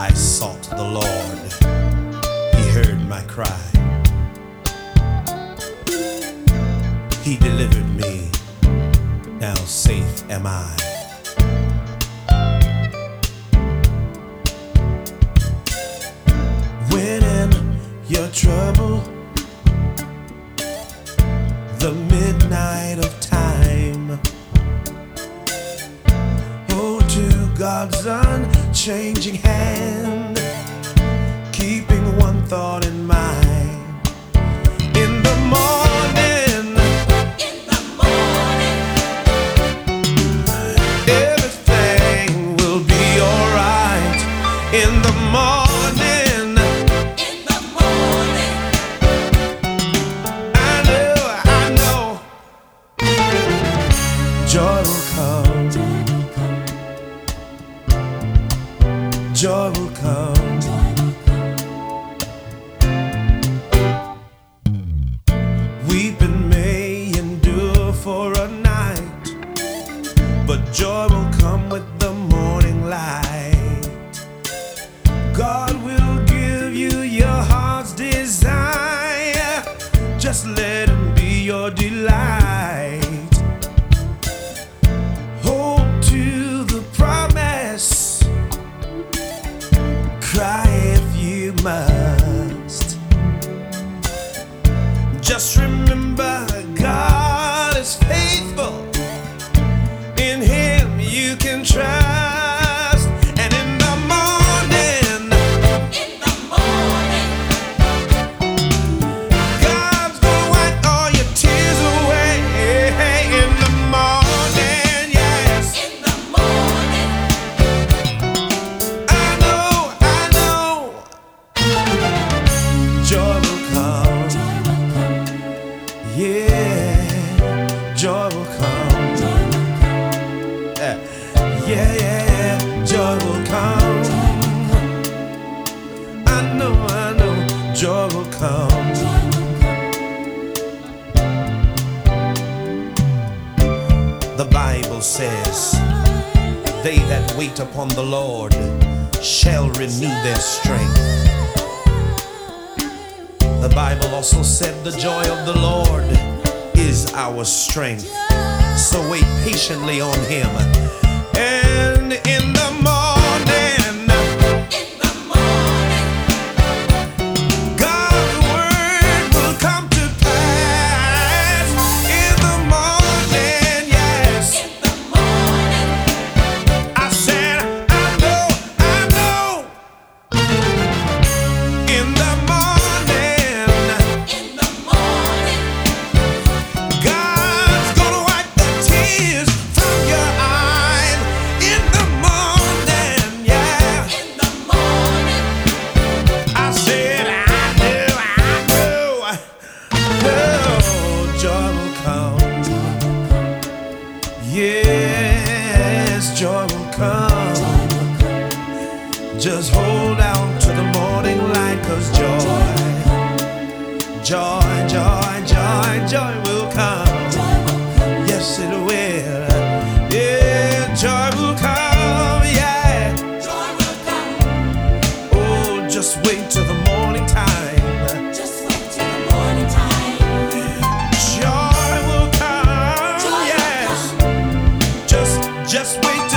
I sought the Lord. He heard my cry. He delivered me. Now safe am I. When in your trouble, the midnight of time, oh, to God's unchanging hand, keeping one thought in mind. In the morning, everything will be alright. In the morning, joy will come. Joy will come. Weeping may endure for a night, but joy will come with the morning light. God will give you your heart's desire. Just let Him be your delight. Cry if you must. Just remember, God is faithful. In Him you can trust. And in the morning, God's gonna wipe all your tears away. In the morning, yes. Joy will come. Yeah, joy will come. Yeah, joy will come. I know, joy will come. The Bible says, they that wait upon the Lord shall renew their strength. The Bible also said the joy of the Lord is our strength. So wait patiently on Him. And in the morning, God's word will come to pass. In the morning, yes. I said, I know. In the morning, God's gonna wipe the tears from your eyes. In the morning, yeah. I said, I know. Joy will come. Yes, joy will come. Just hold out to the morning light, 'cause joy will come. Yes, it will. Yeah, joy will come. Yeah. Oh, just wait till the morning time. Joy will come. Yes. Just wait till